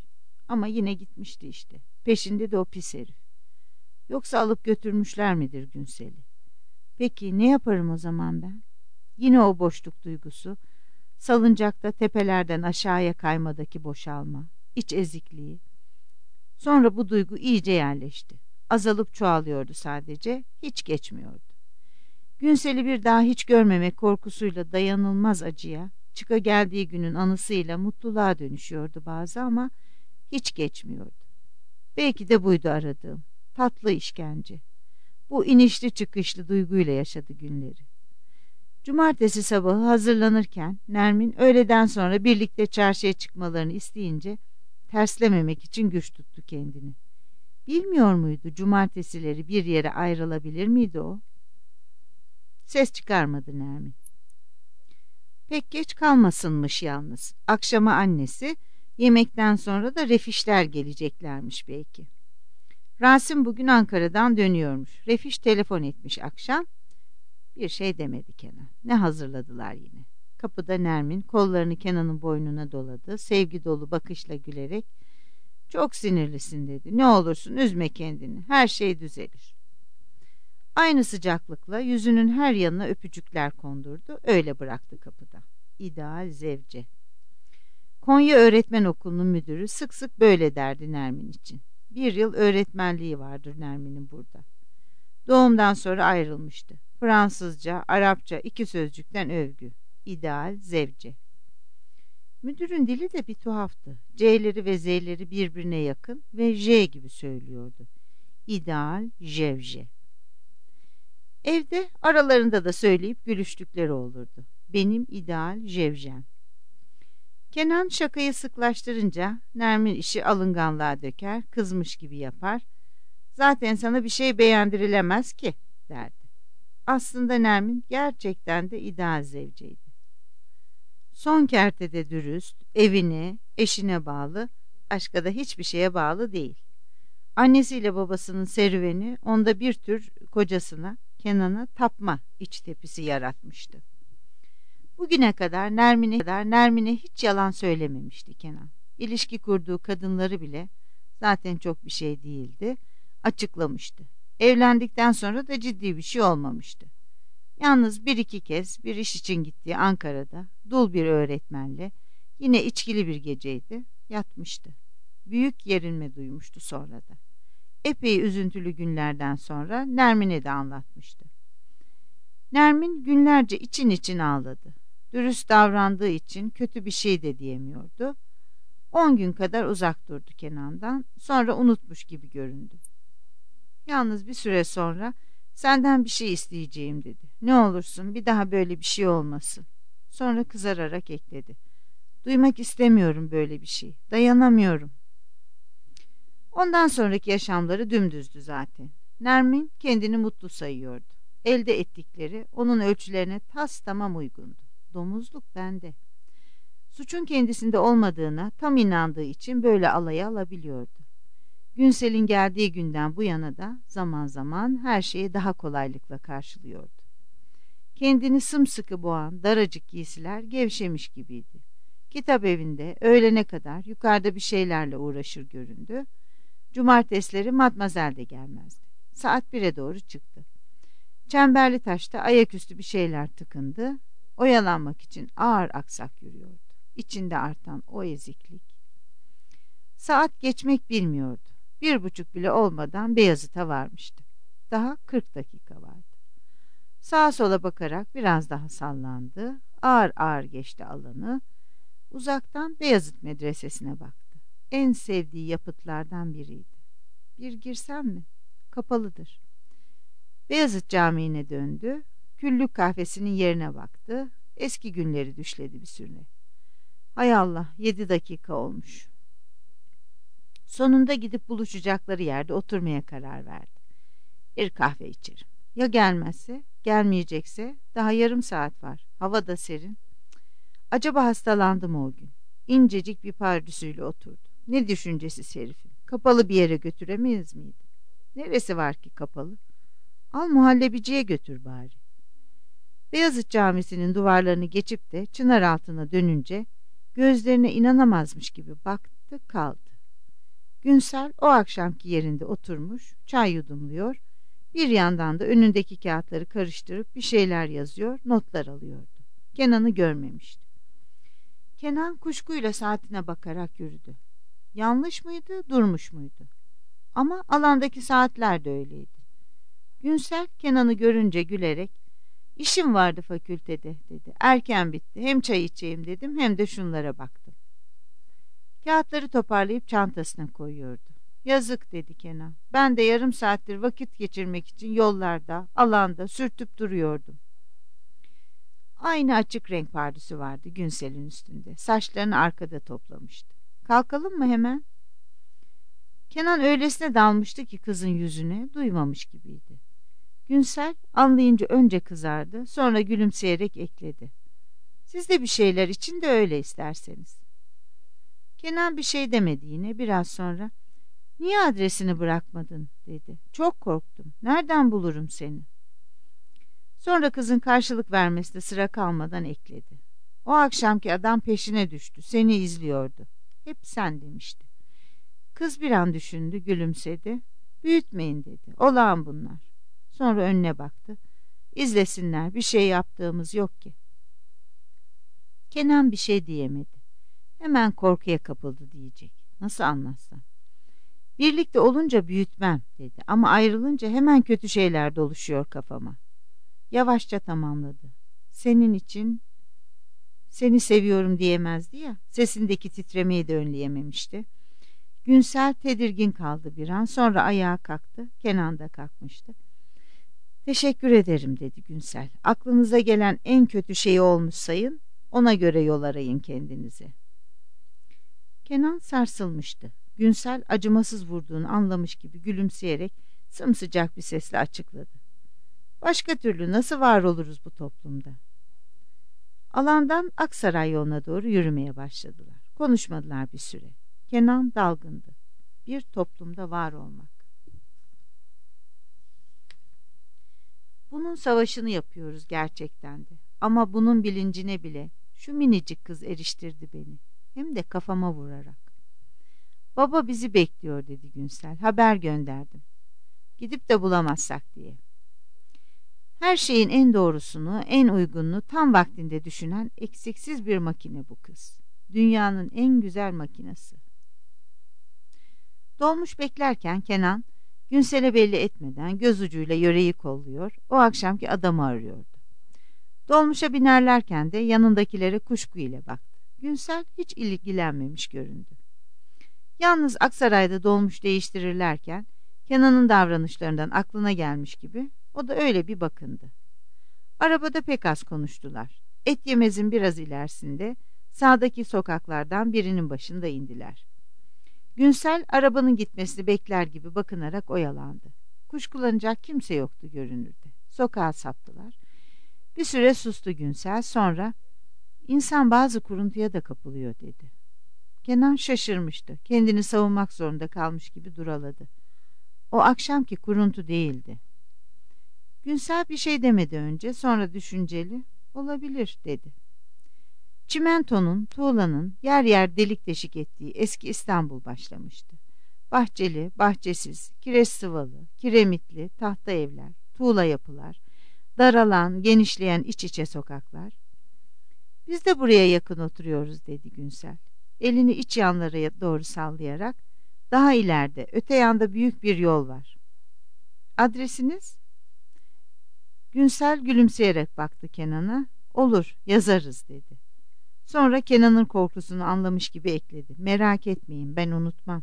Ama yine gitmişti işte. Peşinde de o pis herif. Yoksa alıp götürmüşler midir Günsel'i? Peki ne yaparım o zaman ben? Yine o boşluk duygusu, salıncakta tepelerden aşağıya kaymadaki boşalma, iç ezikliği. Sonra bu duygu iyice yerleşti. Azalıp çoğalıyordu sadece, hiç geçmiyordu. Günsel'i bir daha hiç görmemek korkusuyla dayanılmaz acıya, çıka geldiği günün anısıyla mutluluğa dönüşüyordu bazı ama hiç geçmiyordu. Belki de buydu aradığım, tatlı işkence. Bu inişli çıkışlı duyguyla yaşadı günleri. Cumartesi sabahı hazırlanırken Nermin öğleden sonra birlikte çarşıya çıkmalarını isteyince terslememek için güç tuttu kendini. Bilmiyor muydu cumartesileri bir yere ayrılabilir miydi o? Ses çıkarmadı Nermin. Pek geç kalmasınmış yalnız. Akşama annesi, yemekten sonra da Refişler geleceklermiş belki. Rasim bugün Ankara'dan dönüyormuş. Refiş telefon etmiş akşam. Bir şey demedi Kenan. Ne hazırladılar yine. Kapıda Nermin kollarını Kenan'ın boynuna doladı. Sevgi dolu bakışla gülerek "Çok sinirlisin" dedi. "Ne olursun üzme kendini. Her şey düzelir." Aynı sıcaklıkla yüzünün her yanına öpücükler kondurdu. Öyle bıraktı kapıda. İdeal zevce. Konya Öğretmen Okulu'nun müdürü sık sık böyle derdi Nermin için. Bir yıl öğretmenliği vardır Nermin'in burada. Doğumdan sonra ayrılmıştı. Fransızca, Arapça iki sözcükten övgü. İdeal zevce. Müdürün dili de bir tuhaftı. C'leri ve Z'leri birbirine yakın ve J gibi söylüyordu. İdeal jevje. Evde aralarında da söyleyip gülüştükleri olurdu. Benim ideal jevjem. Kenan şakayı sıklaştırınca Nermin işi alınganlığa döker, kızmış gibi yapar. Zaten sana bir şey beğendirilemez ki derdi. Aslında Nermin gerçekten de ideal zevceydi. Son kertede dürüst, evine, eşine bağlı, başka da hiçbir şeye bağlı değil. Annesiyle babasının serüveni onda bir tür kocasına, Kenan'a tapma iç tepisi yaratmıştı. Bugüne kadar Nermin'e kadar Nermin'e hiç yalan söylememişti Kenan. İlişki kurduğu kadınları bile, zaten çok bir şey değildi, açıklamıştı. Evlendikten sonra da ciddi bir şey olmamıştı. Yalnız bir iki kez bir iş için gittiği Ankara'da dul bir öğretmenle, yine içkili bir geceydi, yatmıştı. Büyük gerilme duymuştu sonra da. Epey üzüntülü günlerden sonra Nermin'e de anlatmıştı. Nermin günlerce için için ağladı. Dürüst davrandığı için kötü bir şey de diyemiyordu. On gün kadar uzak durdu Kenan'dan, sonra unutmuş gibi göründü. Yalnız bir süre sonra "Senden bir şey isteyeceğim" dedi. "Ne olursun bir daha böyle bir şey olmasın." Sonra kızararak ekledi. "Duymak istemiyorum böyle bir şey. Dayanamıyorum." Ondan sonraki yaşamları dümdüzdü zaten. Nermin kendini mutlu sayıyordu. Elde ettikleri onun ölçülerine tas tamam uygundu. Domuzluk bende. Suçun kendisinde olmadığına tam inandığı için böyle alaya alabiliyordu. Günsel'in geldiği günden bu yana da zaman zaman her şeyi daha kolaylıkla karşılıyordu. Kendini sımsıkı boğan daracık giysiler gevşemiş gibiydi. Kitap evinde öğlene kadar yukarıda bir şeylerle uğraşır göründü. Cumartesileri Matmazel de gelmezdi. Saat bire doğru çıktı. Çemberli taşta ayaküstü bir şeyler tıkındı. Oyalanmak için ağır aksak yürüyordu. İçinde artan o eziklik. Saat geçmek bilmiyordu. Bir buçuk bile olmadan Beyazıt'a varmıştı. Daha kırk dakika vardı. Sağa sola bakarak biraz daha sallandı. Ağır ağır geçti alanı. Uzaktan Beyazıt Medresesi'ne baktı. En sevdiği yapıtlardan biriydi. Bir girsem mi? Kapalıdır. Beyazıt Camii'ne döndü. Küllük kahvesinin yerine baktı. Eski günleri düşledi bir süre. Hay Allah, yedi dakika olmuş. Sonunda gidip buluşacakları yerde oturmaya karar verdi. Bir kahve içerim. Ya gelmezse, gelmeyecekse daha yarım saat var. Hava da serin. Acaba hastalandı mı o gün? İncecik bir pardüsüyle oturdu. Ne düşüncesi herifin. Kapalı bir yere götüremeyiz miydi? Neresi var ki kapalı? Al muhallebiciye götür bari. Beyazıt Camisi'nin duvarlarını geçip de çınar altına dönünce gözlerine inanamazmış gibi baktı kaldı. Günsel o akşamki yerinde oturmuş, çay yudumluyor, bir yandan da önündeki kağıtları karıştırıp bir şeyler yazıyor, notlar alıyordu. Kenan'ı görmemişti. Kenan kuşkuyla saatine bakarak yürüdü. Yanlış mıydı, durmuş muydu? Ama alandaki saatler de öyleydi. Günsel Kenan'ı görünce gülerek, "İşim vardı fakültede," dedi. "Erken bitti. Hem çay içeyim dedim, hem de şunlara baktım." Kağıtları toparlayıp çantasına koyuyordu. "Yazık," dedi Kenan. "Ben de yarım saattir vakit geçirmek için yollarda, alanda sürtüp duruyordum." Aynı açık renk pardösü vardı Günsel'in üstünde. Saçlarını arkada toplamıştı. "Kalkalım mı hemen?" Kenan öylesine dalmıştı ki kızın yüzüne, duymamış gibiydi. Günsel anlayınca önce kızardı, sonra gülümseyerek ekledi: "Siz de bir şeyler için de öyle isterseniz." Kenan bir şey demedi yine. Biraz sonra, "Niye adresini bırakmadın?" dedi. "Çok korktum. Nereden bulurum seni?" Sonra kızın karşılık vermesine sıra kalmadan ekledi: "O akşamki adam peşine düştü. Seni izliyordu. Hep sen," demişti. Kız bir an düşündü, gülümsedi. "Büyütmeyin," dedi. "Olağan bunlar." Sonra önüne baktı. "İzlesinler. Bir şey yaptığımız yok ki." Kenan bir şey diyemedi. Hemen korkuya kapıldı diyecek. Nasıl anlatsam? "Birlikte olunca büyütmem," dedi. "Ama ayrılınca hemen kötü şeyler doluşuyor kafama." Yavaşça tamamladı. "Senin için, seni seviyorum," diyemezdi ya. Sesindeki titremeyi de önleyememişti. Günsel tedirgin kaldı bir an. Sonra ayağa kalktı. Kenan da kalkmıştı. "Teşekkür ederim," dedi Günsel. "Aklınıza gelen en kötü şeyi olmuş sayın. Ona göre yol arayın kendinize." Kenan sarsılmıştı. Günsel acımasız vurduğunu anlamış gibi gülümseyerek sımsıcak bir sesle açıkladı: "Başka türlü nasıl var oluruz bu toplumda?" Alandan Aksaray yoluna doğru yürümeye başladılar. Konuşmadılar bir süre. Kenan dalgındı. Bir toplumda var olmak. Bunun savaşını yapıyoruz gerçekten de. Ama bunun bilincine bile şu minicik kız eriştirdi beni. Hem de kafama vurarak. "Baba bizi bekliyor," dedi Günsel. "Haber gönderdim. Gidip de bulamazsak diye." Her şeyin en doğrusunu, en uygununu tam vaktinde düşünen eksiksiz bir makine bu kız. Dünyanın en güzel makinesi. Dolmuş beklerken Kenan, Günsel'e belli etmeden göz ucuyla yöreyi kolluyor, o akşamki adamı arıyordu. Dolmuşa binerlerken de yanındakilere kuşku ile baktı. Günsel hiç ilgilenmemiş göründü. Yalnız Aksaray'da dolmuş değiştirirlerken Kenan'ın davranışlarından aklına gelmiş gibi o da öyle bir bakındı. Arabada pek az konuştular. Etyemez'in biraz ilerisinde sağdaki sokaklardan birinin başında indiler. Günsel arabanın gitmesini bekler gibi bakınarak oyalandı. Kuşkulanacak kimse yoktu görünürde. Sokağa saptılar. Bir süre sustu Günsel, sonra "İnsan bazı kuruntuya da kapılıyor," dedi. Kenan şaşırmıştı. Kendini savunmak zorunda kalmış gibi duraladı. O akşamki kuruntu değildi. Günsel bir şey demedi önce, sonra düşünceli, "Olabilir," dedi. Çimentonun, tuğlanın yer yer delik deşik ettiği eski İstanbul başlamıştı. Bahçeli, bahçesiz, kireç sıvalı, kiremitli, tahta evler, tuğla yapılar, daralan, genişleyen iç içe sokaklar. "Biz de buraya yakın oturuyoruz," dedi Günsel. Elini iç yanlara doğru sallayarak, "Daha ileride, öte yanda büyük bir yol var." "Adresiniz?" Günsel gülümseyerek baktı Kenan'a. "Olur, yazarız," dedi. Sonra Kenan'ın korkusunu anlamış gibi ekledi: "Merak etmeyin, ben unutmam."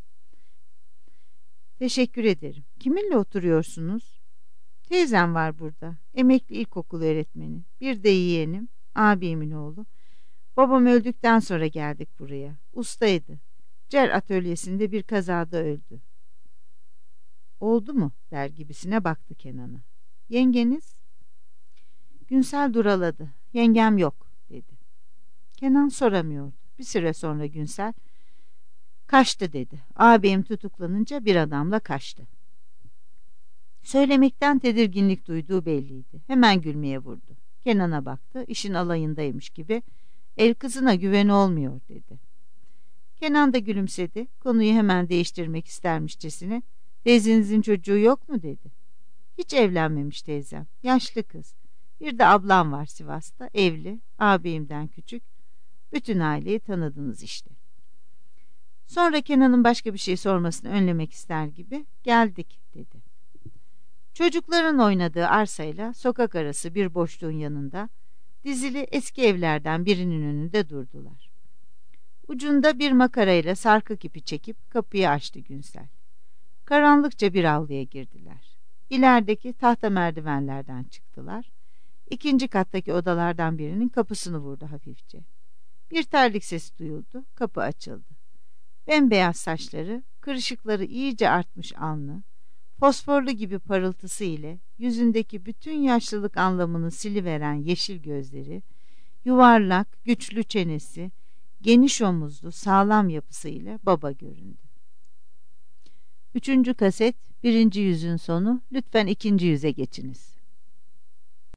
"Teşekkür ederim. Kiminle oturuyorsunuz?" "Teyzem var burada. Emekli ilkokul öğretmeni. Bir de yeğenim, abimin oğlu. Babam öldükten sonra geldik buraya. Ustaydı. Cer atölyesinde bir kazada öldü." "Oldu mu?" der gibisine baktı Kenan'a. "Yengeniz?" Günsel duraladı. "Yengem yok," dedi. Kenan soramıyordu. Bir süre sonra Günsel, "Kaçtı," dedi. "Ağabeyim tutuklanınca bir adamla kaçtı." Söylemekten tedirginlik duyduğu belliydi. Hemen gülmeye vurdu. Kenan'a baktı. İşin alayındaymış gibi, "El kızına güven olmuyor," dedi. Kenan da gülümsedi. Konuyu hemen değiştirmek istermişçesine "Teyzenizin çocuğu yok mu?" dedi. "Hiç evlenmemiş teyzem. Yaşlı kız. Bir de ablam var Sivas'ta. Evli. Ağabeyimden küçük. Bütün aileyi tanıdınız işte." Sonra Kenan'ın başka bir şey sormasını önlemek ister gibi "Geldik" dedi. Çocukların oynadığı arsayla sokak arası bir boşluğun yanında dizili eski evlerden birinin önünde durdular. Ucunda bir makarayla sarkık ipi çekip kapıyı açtı Günsel. Karanlıkça bir avluya girdiler. İlerideki tahta merdivenlerden çıktılar. İkinci kattaki odalardan birinin kapısını vurdu hafifçe. Bir terlik sesi duyuldu, kapı açıldı. Bembeyaz saçları, kırışıkları iyice artmış alnı, fosforlu gibi parıltısı ile yüzündeki bütün yaşlılık anlamını siliveren yeşil gözleri, yuvarlak, güçlü çenesi, geniş omuzlu, sağlam yapısıyla baba göründü. Üçüncü kaset, birinci yüzün sonu, lütfen ikinci yüze geçiniz.